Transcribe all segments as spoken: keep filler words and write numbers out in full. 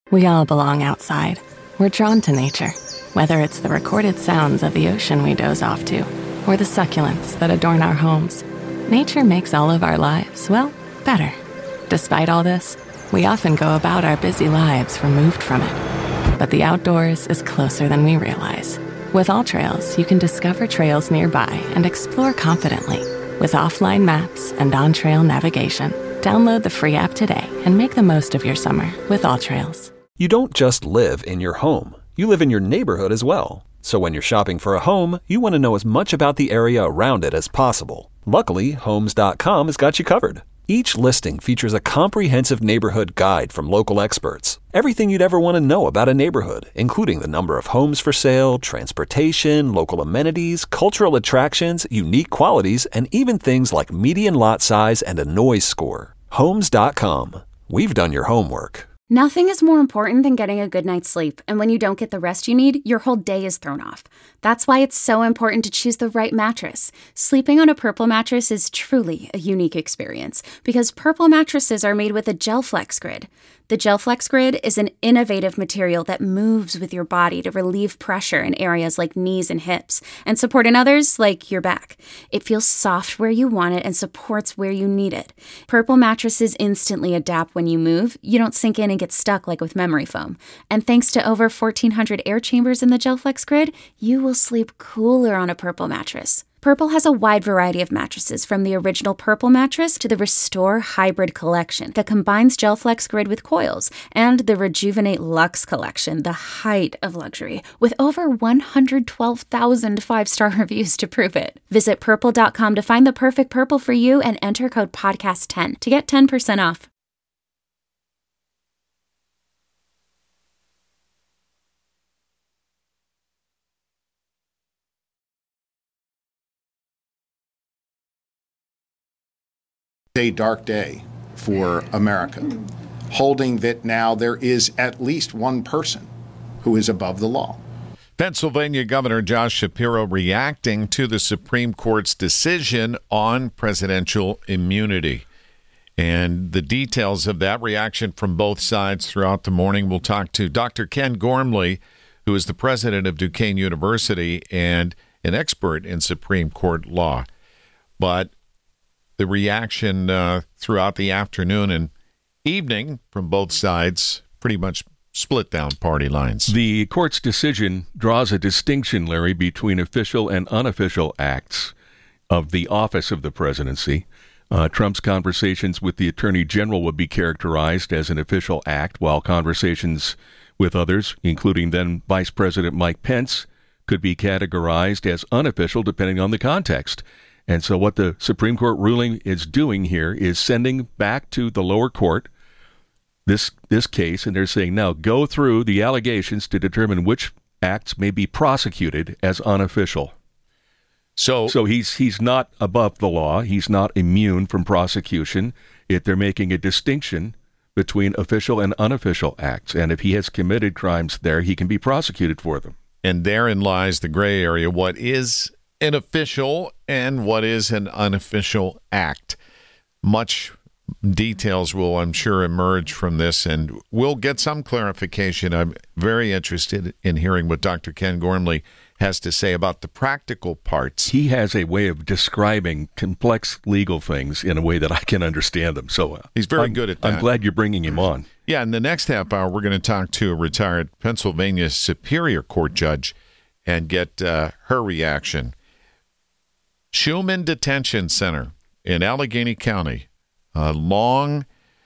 We all belong outside. We're drawn to nature, whether it's the recorded sounds of the ocean we doze off to, or the succulents that adorn our homes. Nature makes all of our lives, well, better. Despite all this, we often go about our busy lives removed from it. But the outdoors is closer than we realize. With AllTrails, you can discover trails nearby and explore confidently. With offline maps and on-trail navigation, download the free app today and make the most of your summer with AllTrails. You don't just live in your home. You live in your neighborhood as well. So when you're shopping for a home, you want to know as much about the area around it as possible. Luckily, Homes dot com has got you covered. Each listing features a comprehensive neighborhood guide from local experts. Everything you'd ever want to know about a neighborhood, including the number of homes for sale, transportation, local amenities, cultural attractions, unique qualities, and even things like median lot size and a noise score. Homes dot com. We've done your homework. Nothing is more important than getting a good night's sleep, and when you don't get the rest you need, your whole day is thrown off. That's why it's so important to choose the right mattress. Sleeping on a Purple mattress is truly a unique experience, because Purple mattresses are made with a GelFlex Grid. The GelFlex Grid is an innovative material that moves with your body to relieve pressure in areas like knees and hips, and support in others like your back. It feels soft where you want it and supports where you need it. Purple mattresses instantly adapt when you move. You don't sink in and get stuck like with memory foam. And thanks to over fourteen hundred air chambers in the GelFlex Grid, you will sleep cooler on a Purple mattress. Purple has a wide variety of mattresses, from the original Purple mattress to the Restore Hybrid collection that combines GelFlex Grid with coils, and the Rejuvenate Luxe collection, the height of luxury, with over one hundred twelve thousand five-star reviews to prove it. Visit purple dot com to find the perfect Purple for you and enter code podcast ten to get ten percent off. A dark day for America, holding that now there is at least one person who is above the law. Pennsylvania Governor Josh Shapiro reacting to the Supreme Court's decision on presidential immunity. And the details of that reaction from both sides throughout the morning. We'll talk to Doctor Ken Gormley, who is the president of Duquesne University and an expert in Supreme Court law. But the reaction uh, throughout the afternoon and evening from both sides pretty much split down party lines. The court's decision draws a distinction, Larry, between official and unofficial acts of the office of the presidency. Uh, Trump's conversations with the Attorney General would be characterized as an official act, while conversations with others, including then Vice President Mike Pence, could be categorized as unofficial depending on the context. And so what the Supreme Court ruling is doing here is sending back to the lower court this this case, and they're saying, now go through the allegations to determine which acts may be prosecuted as unofficial. So, so he's he's not above the law. He's not immune from prosecution. It, they're making a distinction between official and unofficial acts. And if he has committed crimes there, he can be prosecuted for them. And therein lies the gray area. What is an official and what is an unofficial act? Much details will, I'm sure, emerge from this, and we'll get some clarification. I'm very interested in hearing what Doctor Ken Gormley has to say about the practical parts. He has a way of describing complex legal things in a way that I can understand them. So uh, he's very I'm, good at that. I'm glad you're bringing him on. Yeah, in the next half hour, we're going to talk to a retired Pennsylvania Superior Court judge and get uh, her reaction. Schumann Detention Center in Allegheny County, uh, long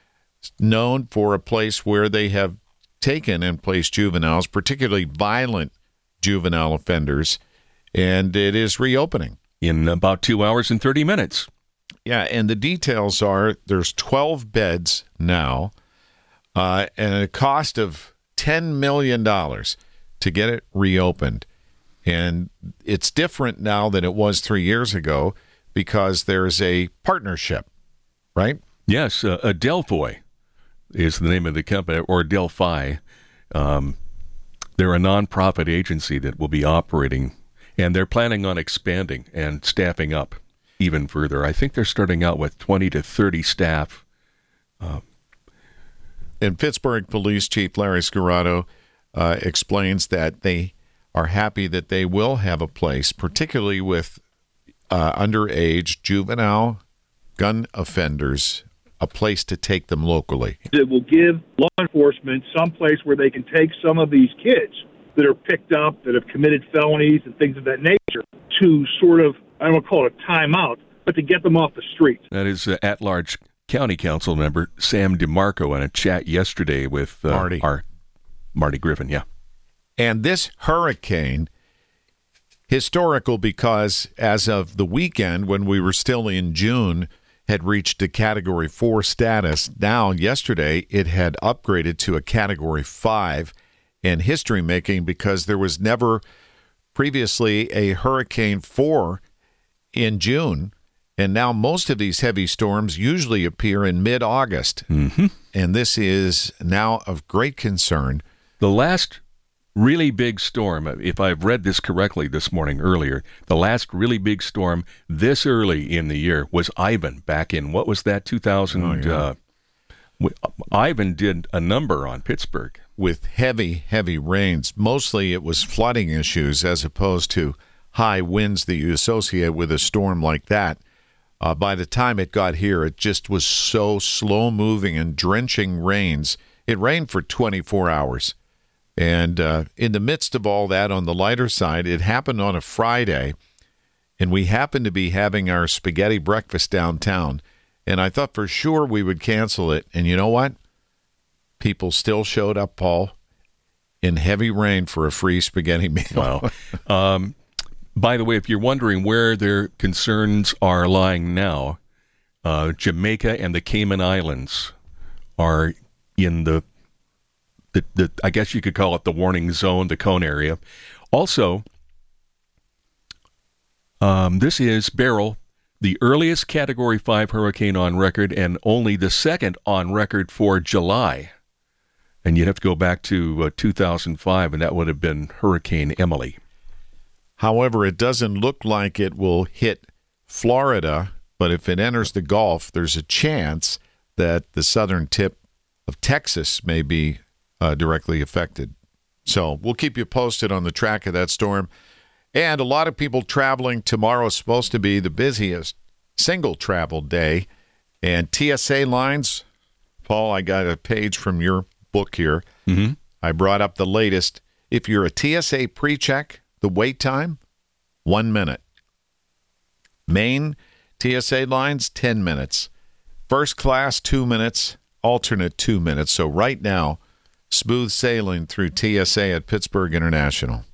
known for a place where they have taken and placed juveniles, particularly violent juvenile offenders, and it is reopening. In about two hours and thirty minutes. Yeah, and the details are there's twelve beds now, uh, and a cost of ten million dollars to get it reopened. And it's different now than it was three years ago because there's a partnership, right? Yes, uh, Adelphoi is the name of the company, or Delphi. Um, they're a nonprofit agency that will be operating, and they're planning on expanding and staffing up even further. I think they're starting out with twenty to thirty staff. Uh, And Pittsburgh Police Chief Larry Scirotto uh, explains that they are happy that they will have a place, particularly with uh, underage juvenile gun offenders, a place to take them locally. It will give law enforcement some place where they can take some of these kids that are picked up, that have committed felonies and things of that nature, to sort of, I don't want to call it a timeout, but to get them off the streets. That is uh, at-large County Council member Sam DeMarco in a chat yesterday with uh, Marty. our Marty Griffin, yeah. And this hurricane, historical because as of the weekend when we were still in June, had reached a Category four status. Now, yesterday, it had upgraded to a Category five, and history-making because there was never previously a Hurricane four in June, and now most of these heavy storms usually appear in mid-August. Mm-hmm. And this is now of great concern. The last really big storm, if I've read this correctly this morning earlier, the last really big storm this early in the year was Ivan back in, what was that, two thousand? Oh, yeah. uh, w- Ivan did a number on Pittsburgh. With heavy, heavy rains. Mostly it was flooding issues as opposed to high winds that you associate with a storm like that. Uh, by the time it got here, it just was so slow-moving and drenching rains. It rained for twenty-four hours. And uh, in the midst of all that, on the lighter side, it happened on a Friday, and we happened to be having our spaghetti breakfast downtown. And I thought for sure we would cancel it. And you know what? People still showed up, Paul, in heavy rain for a free spaghetti meal. Wow. um, by the way, if you're wondering where their concerns are lying now, uh, Jamaica and the Cayman Islands are in the The, the, I guess you could call it the warning zone, the cone area. Also, um, this is Beryl, the earliest Category five hurricane on record and only the second on record for July. And you'd have to go back to uh, two thousand five, and that would have been Hurricane Emily. However, it doesn't look like it will hit Florida, but if it enters the Gulf, there's a chance that the southern tip of Texas may be Uh, directly affected. So we'll keep you posted on the track of that storm. And a lot of people traveling. Tomorrow is supposed to be the busiest single travel day. And T S A lines, Paul, I got a page from your book here. Mm-hmm. I brought up the latest. If you're a T S A pre-check, the wait time, one minute. Main T S A lines, ten minutes. First class, two minutes. Alternate, two minutes. So right now, smooth sailing through T S A at Pittsburgh International.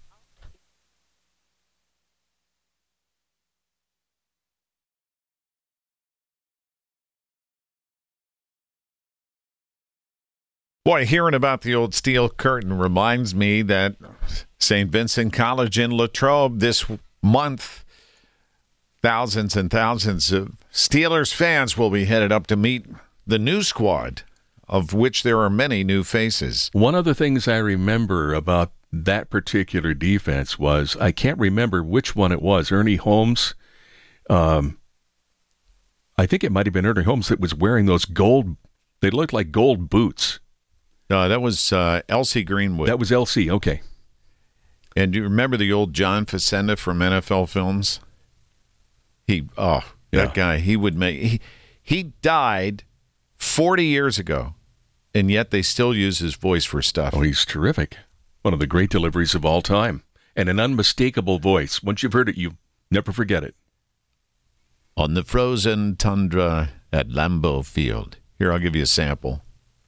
Boy, hearing about the old steel curtain reminds me that Saint Vincent College in Latrobe this month, thousands and thousands of Steelers fans will be headed up to meet the new squad, of which there are many new faces. One of the things I remember about that particular defense was, I can't remember which one it was, Ernie Holmes. Um, I think it might have been Ernie Holmes that was wearing those gold, they looked like gold boots. No, that was uh, L C Greenwood. That was L C, okay. And do you remember the old John Facenda from N F L Films? He, oh, that Yeah. guy, he would make, he, he died forty years ago. And yet they still use his voice for stuff. Oh, he's terrific. One of the great deliveries of all time. And an unmistakable voice. Once you've heard it, you never forget it. On the frozen tundra at Lambeau Field. Here, I'll give you a sample.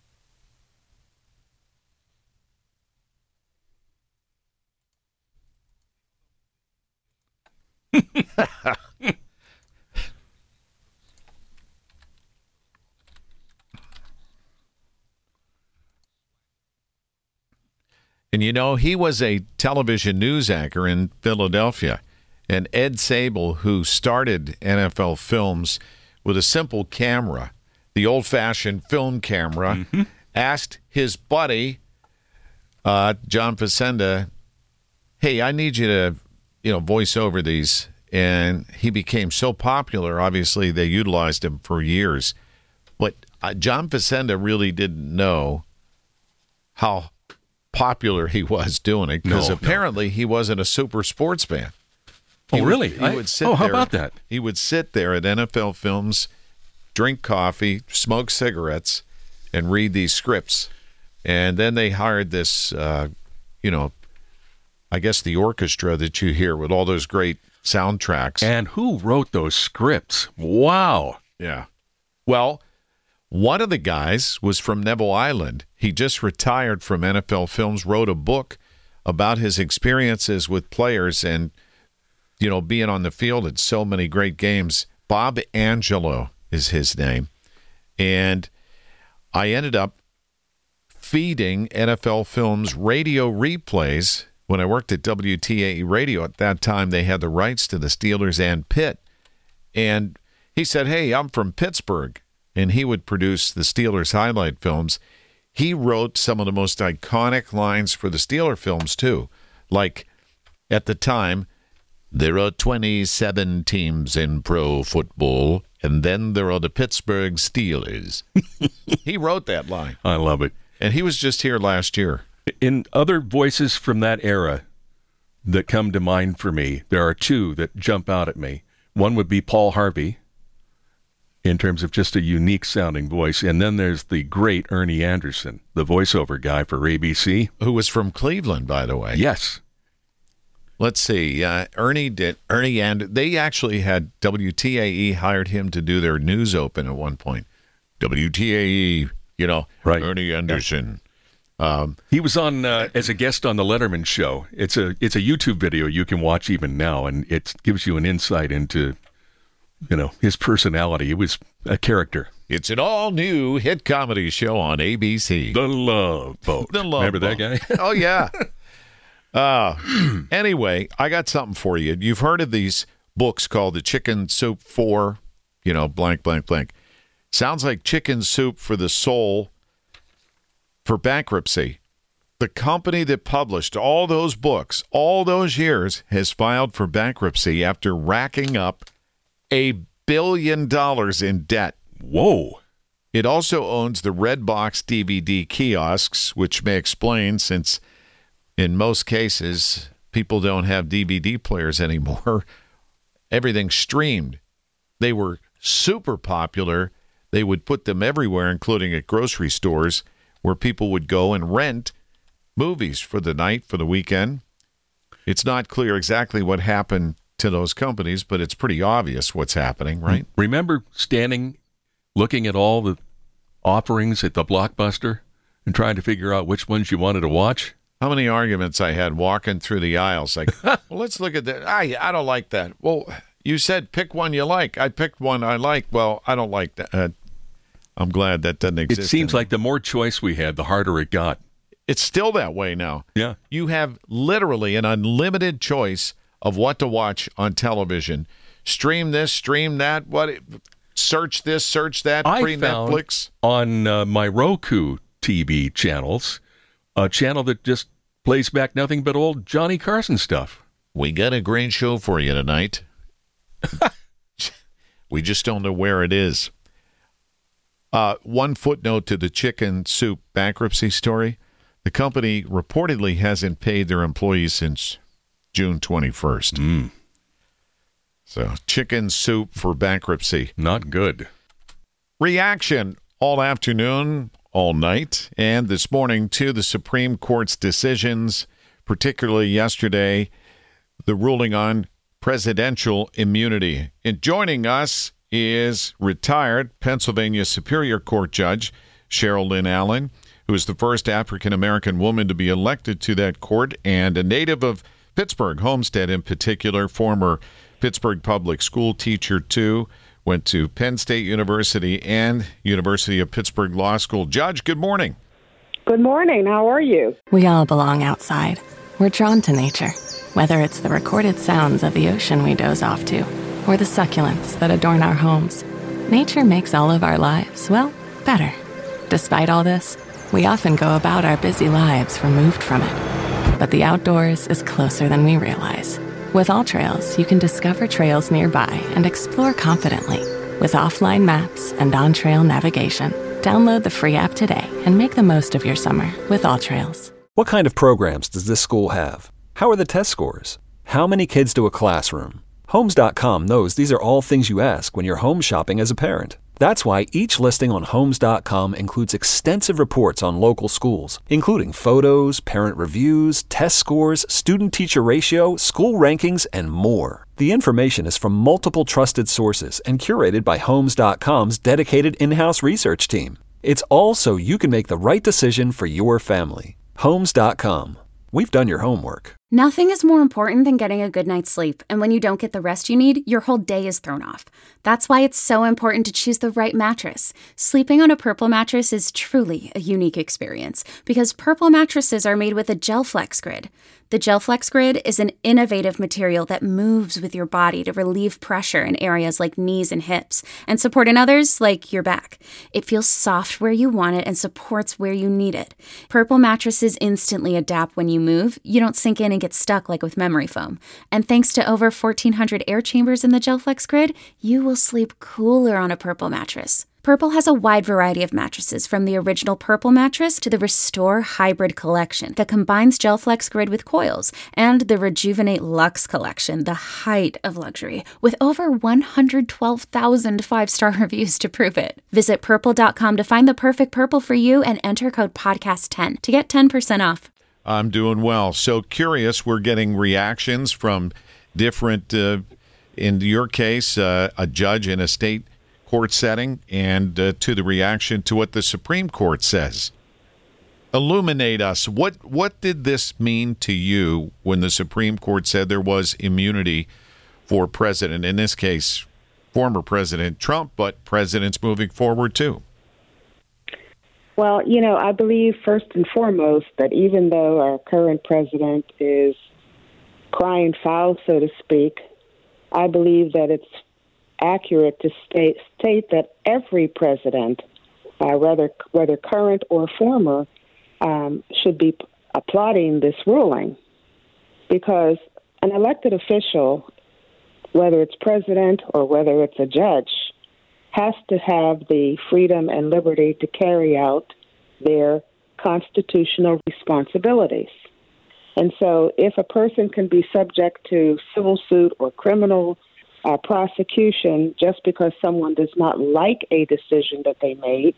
And, you know, he was a television news anchor in Philadelphia. And Ed Sable, who started N F L Films with a simple camera, the old-fashioned film camera, mm-hmm. asked his buddy, uh, John Facenda, hey, I need you to, you know, voice over these. And he became so popular, obviously, they utilized him for years. But uh, John Facenda really didn't know how popular he was doing it because No, apparently no. he wasn't a super sports fan. He Oh, would- really? He I- would sit oh, how there- about that? He would sit there at N F L Films, drink coffee, smoke cigarettes, and read these scripts. And then they hired this, uh, you know, I guess the orchestra that you hear with all those great soundtracks. And who wrote those scripts? Wow. Yeah. Well, one of the guys was from Neville Island. He just retired from N F L Films, wrote a book about his experiences with players and, you know, being on the field at so many great games. Bob Angelo is his name. And I ended up feeding N F L Films radio replays when I worked at W T A E Radio. At that time, they had the rights to the Steelers and Pitt. And he said, hey, I'm from Pittsburgh. And he would produce the Steelers highlight films. He wrote some of the most iconic lines for the Steeler films, too. Like, at the time, there are twenty-seven teams in pro football, and then there are the Pittsburgh Steelers. He wrote that line. I love it. And he was just here last year. In other voices from that era that come to mind for me, there are two that jump out at me. One would be Paul Harvey, in terms of just a unique sounding voice. And then there's the great Ernie Anderson, the voiceover guy for A B C. Who was from Cleveland, by the way. Yes. Let's see. Uh, Ernie did. Ernie and they actually had W T A E hired him to do their news open at one point. W T A E, you know, Right. Ernie Anderson. Um, He was on uh, as a guest on the Letterman show. It's a it's a YouTube video you can watch even now, and it gives you an insight into, you know, his personality. He was a character. It's an all-new hit comedy show on A B C. The Love Boat. The Love Remember Boat. that guy? Oh, yeah. Uh, anyway, I got something for you. You've heard of these books called The Chicken Soup for, you know, blank, blank, blank. Sounds like Chicken Soup for the Soul for bankruptcy. The company that published all those books, all those years, has filed for bankruptcy after racking up a billion dollars in debt. Whoa. It also owns the Redbox D V D kiosks, which may explain since in most cases people don't have D V D players anymore. Everything's streamed. They were super popular. They would put them everywhere, including at grocery stores, where people would go and rent movies for the night, for the weekend. It's not clear exactly what happened to those companies, but it's pretty obvious what's happening, right? Remember standing, looking at all the offerings at the Blockbuster and trying to figure out which ones you wanted to watch? How many arguments I had walking through the aisles, like, well, let's look at that. I, I don't like that. Well, you said pick one you like. I picked one I like. Well, I don't like that. Uh, I'm glad that doesn't exist. It seems anymore. like the more choice we had, the harder it got. It's still that way now. Yeah. You have literally an unlimited choice of what to watch on television. Stream this, stream that, what search this, search that, I free found Netflix. on uh, my Roku T V channels, a channel that just plays back nothing but old Johnny Carson stuff. We got a great show for you tonight. We just don't know where it is. Uh, one footnote to the Chicken Soup bankruptcy story. The company reportedly hasn't paid their employees since June twenty-first. Mm. So, Chicken Soup for bankruptcy. Not good. Reaction all afternoon, all night, and this morning to the Supreme Court's decisions, particularly yesterday, the ruling on presidential immunity. And joining us is retired Pennsylvania Superior Court Judge Cheryl Lynn Allen, who is the first African-American woman to be elected to that court, and a native of Pittsburgh, Homestead in particular, former Pittsburgh public school teacher too, went to Penn State University and University of Pittsburgh Law School. Judge, good morning. Good morning. How are you? We all belong outside. We're drawn to nature, whether it's the recorded sounds of the ocean we doze off to, or the succulents that adorn our homes. Nature makes all of our lives, well, better. Despite all this, we often go about our busy lives removed from it. But the outdoors is closer than we realize. With All Trails, you can discover trails nearby and explore confidently with offline maps and on-trail navigation. Download the free app today and make the most of your summer with AllTrails. What kind of programs does this school have? How are the test scores? How many kids do a classroom? Homes dot com knows these are all things you ask when you're home shopping as a parent. That's why each listing on Homes dot com includes extensive reports on local schools, including photos, parent reviews, test scores, student-teacher ratio, school rankings, and more. The information is from multiple trusted sources and curated by Homes dot com's dedicated in-house research team. It's all so you can make the right decision for your family. Homes dot com. We've done your homework. Nothing is more important than getting a good night's sleep, and when you don't get the rest you need, your whole day is thrown off. That's why it's so important to choose the right mattress. Sleeping on a Purple mattress is truly a unique experience because Purple mattresses are made with a GelFlex Grid. The GelFlex Grid is an innovative material that moves with your body to relieve pressure in areas like knees and hips and support in others like your back. It feels soft where you want it and supports where you need it. Purple mattresses instantly adapt when you move. You don't sink in and get stuck like with memory foam. And thanks to over fourteen hundred air chambers in the GelFlex Grid, you will sleep cooler on a Purple mattress. Purple has a wide variety of mattresses, from the original Purple mattress to the Restore Hybrid collection that combines GelFlex Grid with coils, and the Rejuvenate Luxe collection, the height of luxury, with over one hundred twelve thousand five-star reviews to prove it. Visit purple dot com to find the perfect Purple for you and enter code podcast ten to get ten percent off. I'm doing well. So curious, we're getting reactions from different, uh, in your case, uh, a judge in a state court setting, and uh, to the reaction to what the Supreme Court says. Illuminate us. What what did this mean to you when the Supreme Court said there was immunity for president, in this case, former President Trump, but presidents moving forward too? Well, you know, I believe first and foremost that even though our current president is crying foul, so to speak, I believe that it's accurate to state, state that every president, uh, whether whether current or former, um, should be p- applauding this ruling, because an elected official, whether it's president or whether it's a judge, has to have the freedom and liberty to carry out their constitutional responsibilities. And so if a person can be subject to civil suit or criminal uh, prosecution just because someone does not like a decision that they made,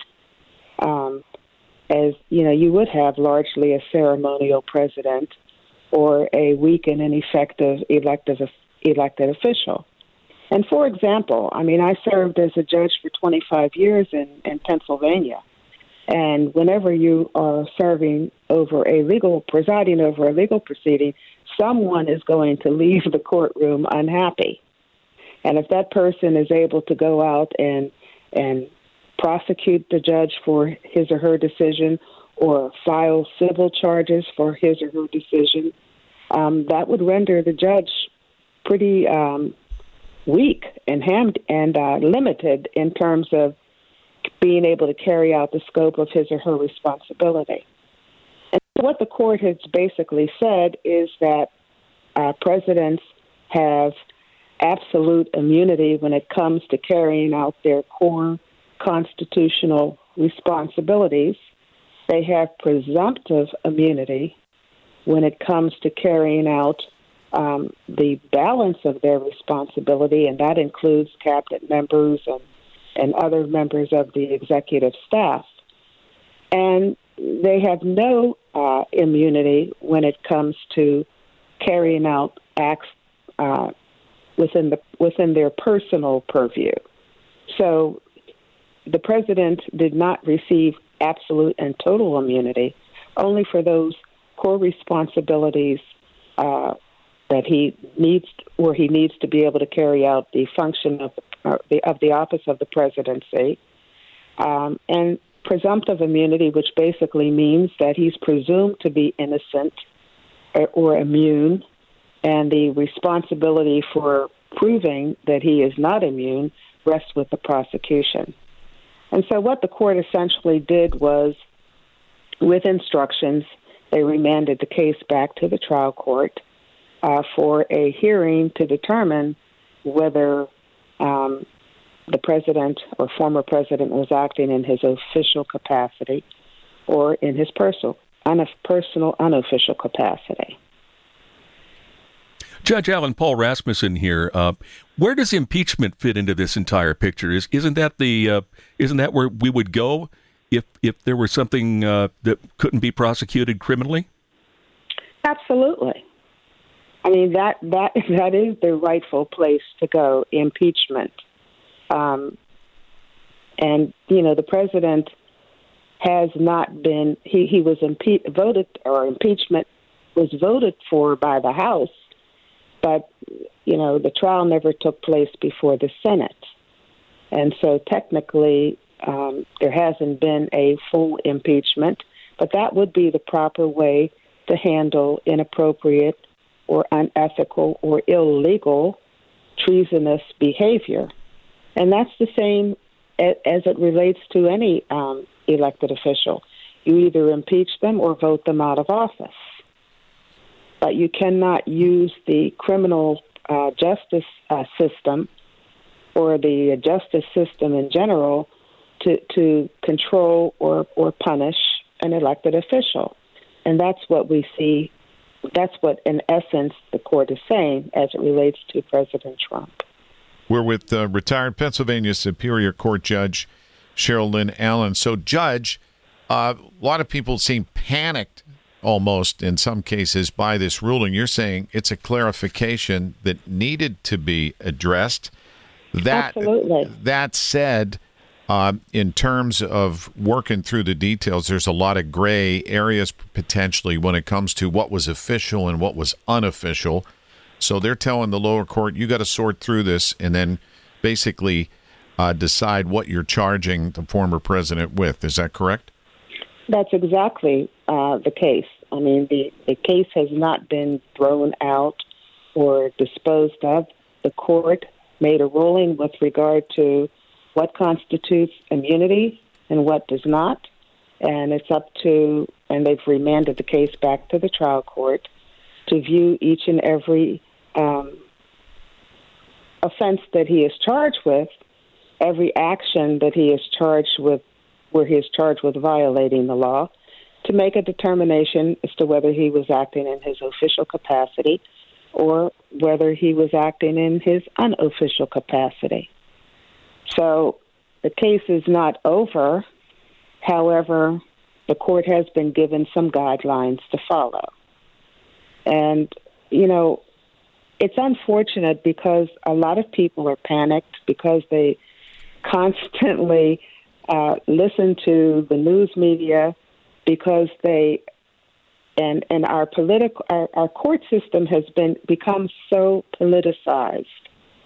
um, as you know, you would have largely a ceremonial president or a weak and ineffective elective elected official. And for example, I mean, I served as a judge for twenty-five years in, in Pennsylvania. And whenever you are serving over a legal, presiding over a legal proceeding, someone is going to leave the courtroom unhappy. And if that person is able to go out and and prosecute the judge for his or her decision or file civil charges for his or her decision, um, that would render the judge pretty um, weak and ham- and uh, limited in terms of being able to carry out the scope of his or her responsibility. And what the court has basically said is that uh, presidents have absolute immunity when it comes to carrying out their core constitutional responsibilities. They have presumptive immunity when it comes to carrying out um, the balance of their responsibility, and that includes cabinet members and, and other members of the executive staff. And they have no uh, immunity when it comes to carrying out acts uh, within the within their personal purview. So the president did not receive absolute and total immunity, only for those core responsibilities uh, that he needs, where he needs to be able to carry out the function of uh, the of the office of the presidency, um, and presumptive immunity, which basically means that he's presumed to be innocent or, or immune, and the responsibility for proving that he is not immune rests with the prosecution. And so what the court essentially did was, with instructions, they remanded the case back to the trial court uh, for a hearing to determine whether um, the president or former president was acting in his official capacity or in his personal, un- personal unofficial capacity. Judge Alan Paul Rasmussen here. Uh, where does impeachment fit into this entire picture? Is isn't that the uh, isn't that where we would go if if there were something uh, that couldn't be prosecuted criminally? Absolutely. I mean that that that is the rightful place to go. Impeachment, um, and you know the president has not been. He he was impe- voted or impeachment was voted for by the House. But, you know, the trial never took place before the Senate. And so technically, um, there hasn't been a full impeachment, but that would be the proper way to handle inappropriate or unethical or illegal treasonous behavior. And that's the same as it relates to any um, elected official. You either impeach them or vote them out of office. But you cannot use the criminal uh, justice uh, system or the justice system in general to, to control or, or punish an elected official. And that's what we see. That's what, in essence, the court is saying as it relates to President Trump. We're with uh, retired Pennsylvania Superior Court Judge Cheryl Lynn Allen. So, Judge, uh, a lot of people seem panicked almost in some cases by this ruling. You're saying it's a clarification that needed to be addressed. That, Absolutely. That said, uh, in terms of working through the details, there's a lot of gray areas potentially when it comes to what was official and what was unofficial. So they're telling the lower court, you got to sort through this and then basically uh, decide what you're charging the former president with. Is that correct? That's exactly uh, the case. I mean, the, the case has not been thrown out or disposed of. The court made a ruling with regard to what constitutes immunity and what does not. And it's up to, and they've remanded the case back to the trial court to view each and every um, offense that he is charged with, every action that he is charged with, where he is charged with violating the law, to make a determination as to whether he was acting in his official capacity or whether he was acting in his unofficial capacity. So the case is not over. However, the court has been given some guidelines to follow. And, you know, it's unfortunate because a lot of people are panicked because they constantly Uh, listen to the news media because they and and our political our, our court system has been become so politicized.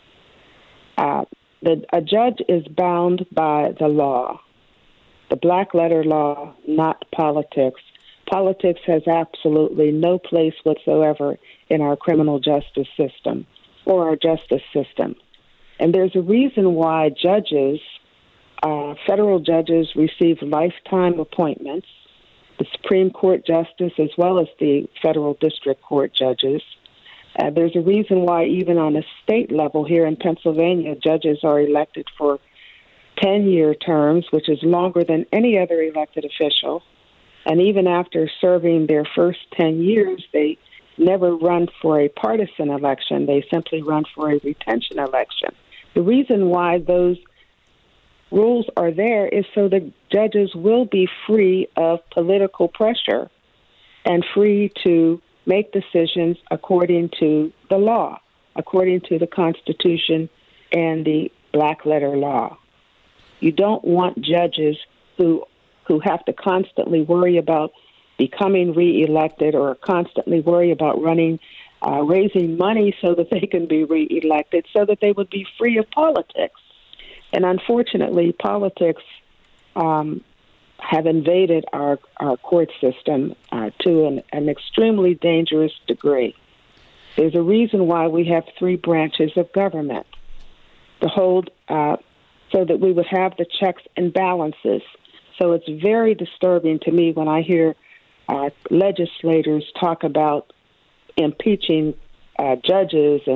Uh, the a judge is bound by the law, the black letter law, not politics. Politics has absolutely no place whatsoever in our criminal justice system or our justice system, and there's a reason why judges. Uh, federal judges receive lifetime appointments, the Supreme Court justice as well as the federal district court judges. Uh, there's a reason why even on a state level here in Pennsylvania, judges are elected for ten-year terms, which is longer than any other elected official. And even after serving their first ten years, they never run for a partisan election. They simply run for a retention election. The reason why those rules are there is so the judges will be free of political pressure and free to make decisions according to the law, according to the Constitution and the black letter law. You don't want judges who who have to constantly worry about becoming reelected or constantly worry about running, uh, raising money so that they can be reelected, so that they would be free of politics. And unfortunately, politics um, have invaded our, our court system uh, to an, an extremely dangerous degree. There's a reason why we have three branches of government to hold uh, so that we would have the checks and balances. So it's very disturbing to me when I hear uh, legislators talk about impeaching uh, judges and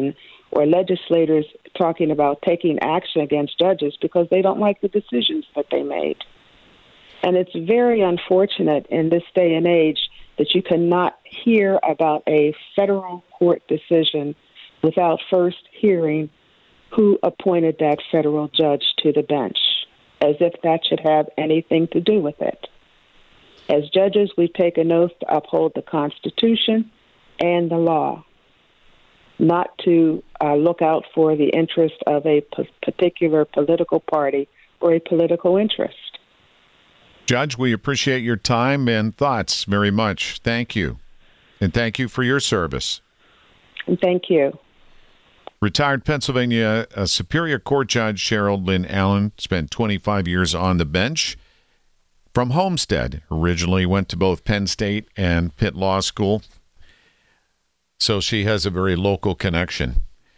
or legislators talking about taking action against judges because they don't like the decisions that they made. And it's very unfortunate in this day and age that you cannot hear about a federal court decision without first hearing who appointed that federal judge to the bench, as if that should have anything to do with it. As judges, we take an oath to uphold the Constitution and the law, not to uh, look out for the interest of a p- particular political party or a political interest. Judge, we appreciate your time and thoughts very much. Thank you. And thank you for your service. And thank you. Retired Pennsylvania uh, Superior Court Judge Cheryl Lynn Allen spent twenty-five years on the bench. From Homestead, originally went to both Penn State and Pitt Law School. So she has a very local connection.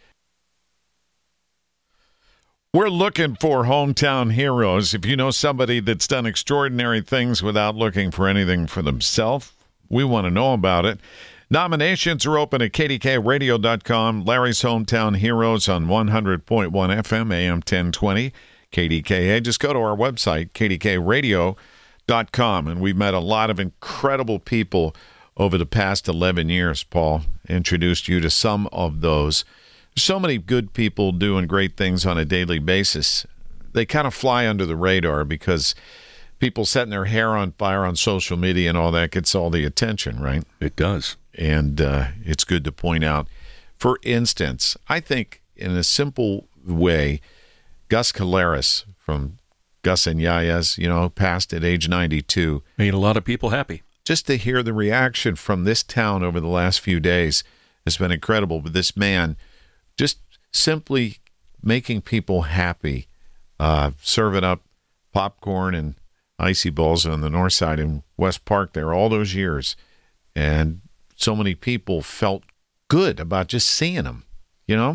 We're looking for hometown heroes. If you know somebody that's done extraordinary things without looking for anything for themselves, we want to know about it. Nominations are open at K D K radio dot com. Larry's Hometown Heroes on one hundred point one F M, A M ten twenty, K D K A. Just go to our website, K D K radio dot com. And we've met a lot of incredible people over the past eleven years, Paul. Introduced you to some of those. So many good people doing great things on a daily basis. They kind of fly under the radar because people setting their hair on fire on social media and all that gets all the attention, right? It does. And uh, it's good to point out. For instance, I think in a simple way, Gus Caleres from Gus and Yaya's, you know, passed at age ninety-two. Made a lot of people happy. Just to hear the reaction from this town over the last few days has been incredible. But this man just simply making people happy, uh, serving up popcorn and icy balls on the north side in West Park there all those years. And so many people felt good about just seeing him, you know?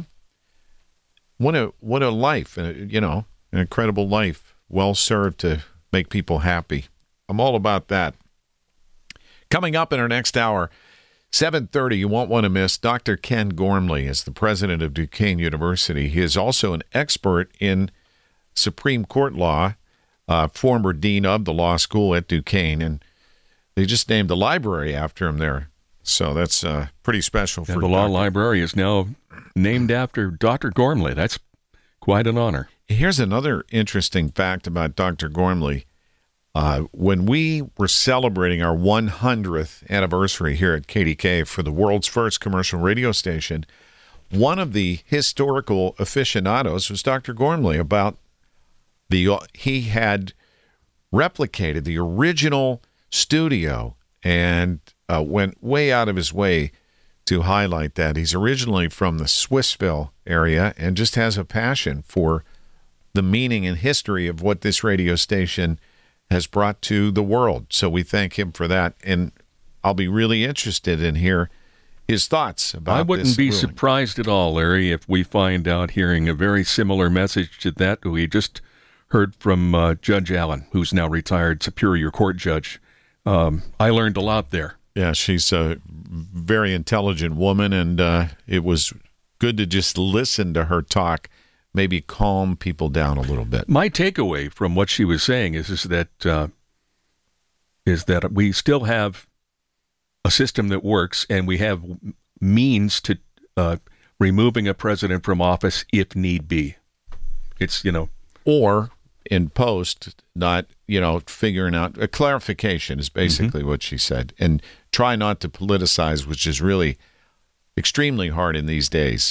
What a, what a life, you know, an incredible life, well served to make people happy. I'm all about that. Coming up in our next hour, seven thirty, you won't want to miss, Doctor Ken Gormley is the president of Duquesne University. He is also an expert in Supreme Court law, uh, former dean of the law school at Duquesne, and they just named a library after him there. So that's uh, pretty special. And for the law Doctor library is now named after Doctor Gormley. That's quite an honor. Here's another interesting fact about Doctor Gormley. Uh, when we were celebrating our one hundredth anniversary here at K D K for the world's first commercial radio station, one of the historical aficionados was Doctor Gormley. About the uh, he had replicated the original studio and uh, went way out of his way to highlight that. He's originally from the Swissville area and just has a passion for the meaning and history of what this radio station has brought to the world. So we thank him for that. And I'll be really interested in hear his thoughts about I wouldn't this be ruling. surprised at all, Larry, if we find out hearing a very similar message to that we just heard from uh, Judge Allen, who's now retired Superior Court Judge. Um, I learned a lot there. Yeah, she's a very intelligent woman, and uh, it was good to just listen to her talk, maybe calm people down a little bit. My takeaway from what she was saying is, is that uh, is that we still have a system that works, and we have means to uh, removing a president from office if need be. It's, you know, or in post, not, you know, figuring out a clarification is basically mm-hmm. what she said, and try not to politicize, which is really extremely hard in these days.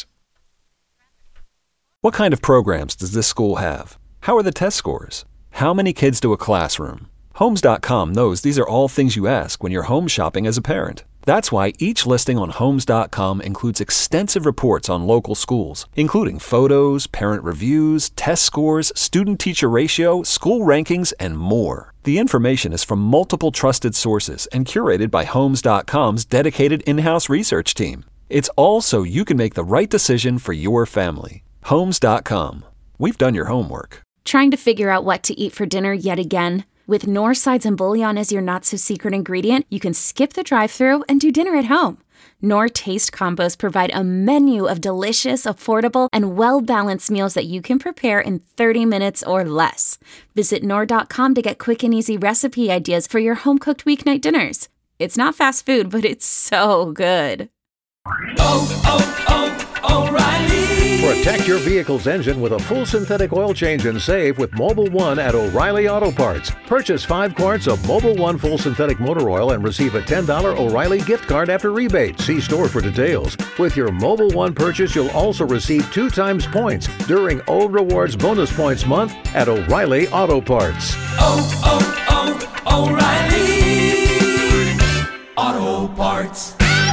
What kind of programs does this school have? How are the test scores? How many kids to a classroom? Homes dot com knows these are all things you ask when you're home shopping as a parent. That's why each listing on Homes dot com includes extensive reports on local schools, including photos, parent reviews, test scores, student-teacher ratio, school rankings, and more. The information is from multiple trusted sources and curated by Homes dot com's dedicated in-house research team. It's all so you can make the right decision for your family. Homes dot com. We've done your homework. Trying to figure out what to eat for dinner yet again? With Knorr sides and bouillon as your not-so-secret ingredient, you can skip the drive-thru and do dinner at home. Knorr Taste Combos provide a menu of delicious, affordable, and well-balanced meals that you can prepare in thirty minutes or less. Visit Knorr dot com to get quick and easy recipe ideas for your home-cooked weeknight dinners. It's not fast food, but it's so good. Oh, oh, oh, O'Reilly! Protect your vehicle's engine with a full synthetic oil change and save with Mobil one at O'Reilly Auto Parts. Purchase five quarts of Mobil one full synthetic motor oil and receive a ten dollars O'Reilly gift card after rebate. See store for details. With your Mobil one purchase, you'll also receive two times points during O Rewards Bonus Points Month at O'Reilly Auto Parts. Oh, oh, oh, O'Reilly Auto Parts.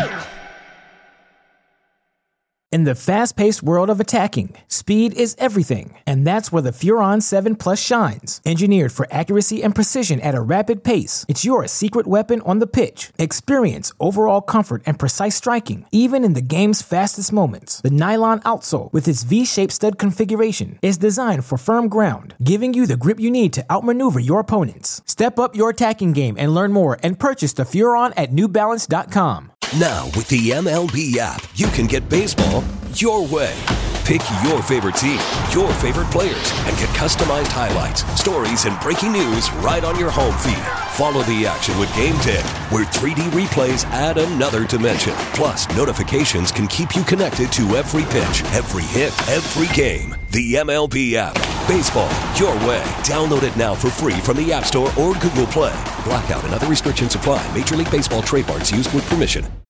In the fast-paced world of attacking, speed is everything, and that's where the Furon seven Plus shines. Engineered for accuracy and precision at a rapid pace, it's your secret weapon on the pitch. Experience overall comfort and precise striking, even in the game's fastest moments. The nylon outsole, with its V-shaped stud configuration, is designed for firm ground, giving you the grip you need to outmaneuver your opponents. Step up your attacking game and learn more and purchase the Furon at New Balance dot com. Now, with the M L B app, you can get baseball your way. Pick your favorite team, your favorite players, and get customized highlights, stories, and breaking news right on your home feed. Follow the action with Game Day, where three D replays add another dimension. Plus, notifications can keep you connected to every pitch, every hit, every game. The M L B app. Baseball your way. Download it now for free from the App Store or Google Play. Blackout and other restrictions apply. Major League Baseball trademarks used with permission.